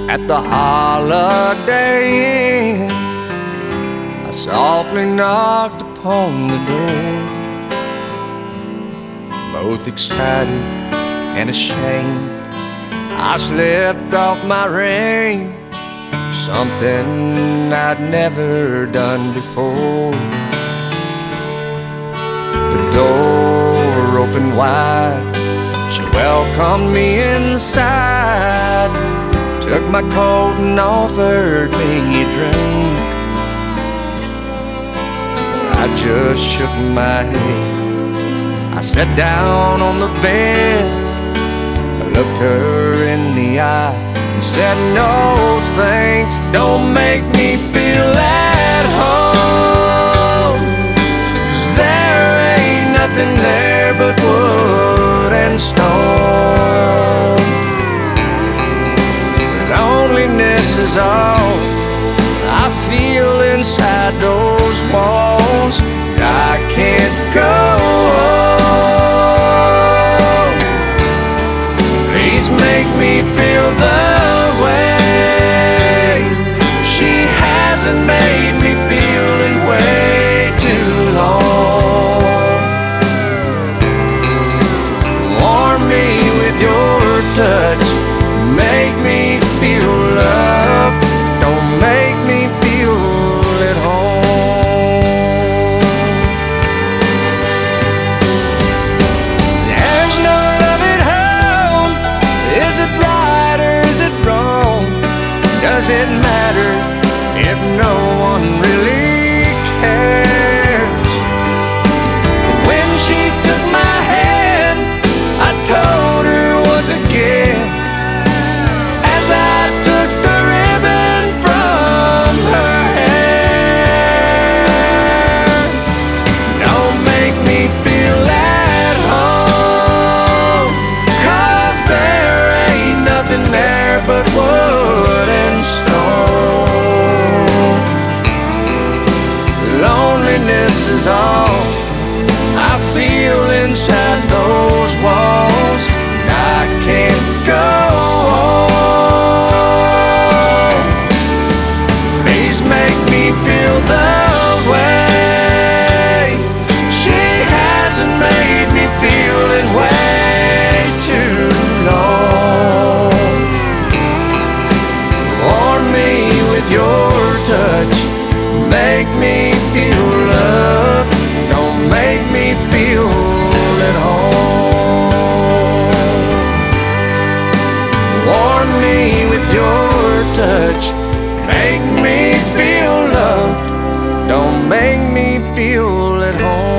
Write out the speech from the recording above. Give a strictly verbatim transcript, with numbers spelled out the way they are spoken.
at the Holiday Inn. I softly knocked upon the door, both excited and ashamed. I slipped off my ring, something I'd never done before. The door opened wide, she welcomed me inside, took my coat and offered me a drink. I just shook my head. I sat down on the bed, I looked her in the eye and said, no thanks, don't make me feel at home, 'cause there ain't nothing there but wood and stone. Loneliness is all I feel inside those walls. I can't go home. Please make me feel the way she hasn't made me feel in way too long. Warm me with your touch, make me feel loved, don't make me feel at home. There's no love at home. Is it right or is it wrong? Does it matter if no one really cares? When she took my hand, I told her once again, as I took the ribbon from her hair, don't make me feel at home, 'cause there ain't nothing there but wood and stone. Loneliness is all I feel inside those walls. I can't go home. Please make me feel the way she hasn't made me feel in way too long. Warm me with your touch, make me feel loved, don't make me feel at home. Warm me with your touch, make me feel loved, don't make me feel at home.